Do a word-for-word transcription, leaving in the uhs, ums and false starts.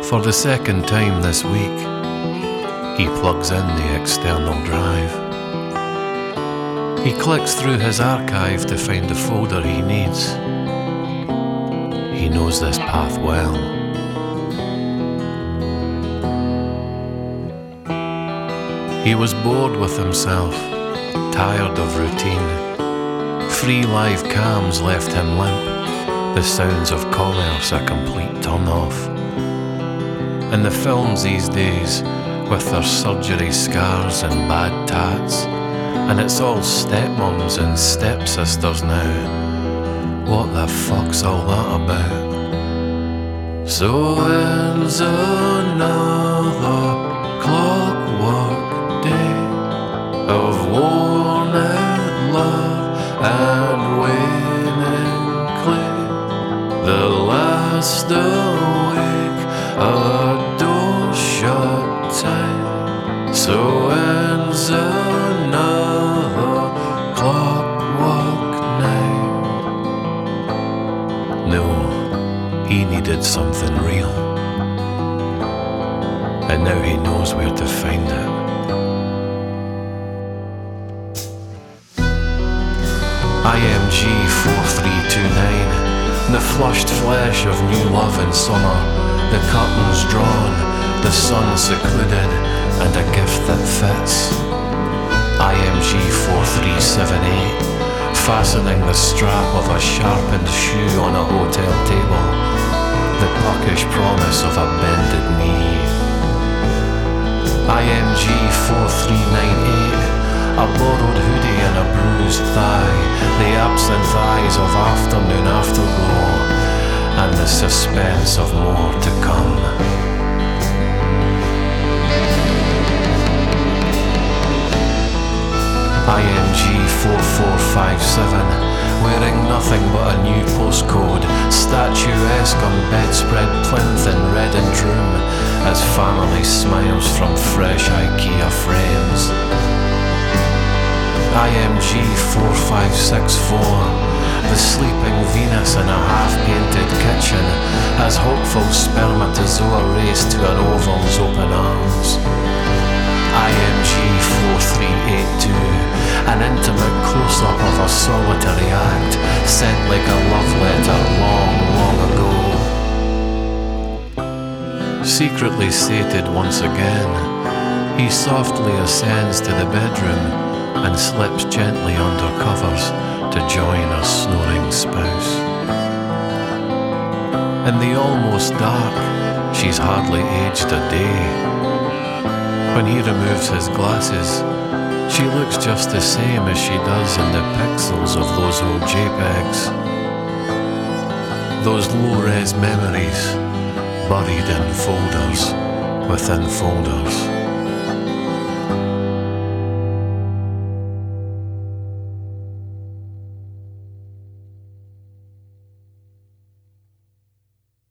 For the second time this week, he plugs in the external drive. He clicks through his archive to find the folder he needs. He knows this path well. He was bored with himself, tired of routine. Free live cams left him limp, the sounds of commerce a complete turn-off. And the films these days, with their surgery scars and bad tats, and it's all stepmoms and stepsisters now. What the fuck's all that about? So ends another clockwork day of worn out love and waning clay. The last awake, a door shut tight. So ends another clockwork night. No, he needed something real, and now he knows where to find it. I M G four three two nine, the flushed flesh of new love in summer, the curtains drawn, the sun secluded, and a gift that fits. I M G four three seven eight, fastening the strap of a sharpened shoe on a hotel table, the puckish promise of a bended knee. I M G four three nine eight, a borrowed hoodie and a bruised thigh, the absinthe eyes of afternoon afterglow, and the suspense of more to come. I M G four four five seven, wearing nothing but a new postcode, statuesque on bedspread plinth in reddened room, as family smiles from fresh IKEA frames. I M G four five six four, the sleeping Venus in a half-painted kitchen, as hopeful spermatozoa race to an oval's open arms. I M G four three eight two, an intimate close-up of a solitary act, sent like a love letter long, long ago. Secretly sated once again, he softly ascends to the bedroom and slips gently under covers to join her snoring spouse. In the almost dark, she's hardly aged a day. When he removes his glasses, she looks just the same as she does in the pixels of those old JPEGs. Those low-res memories, buried in folders within folders.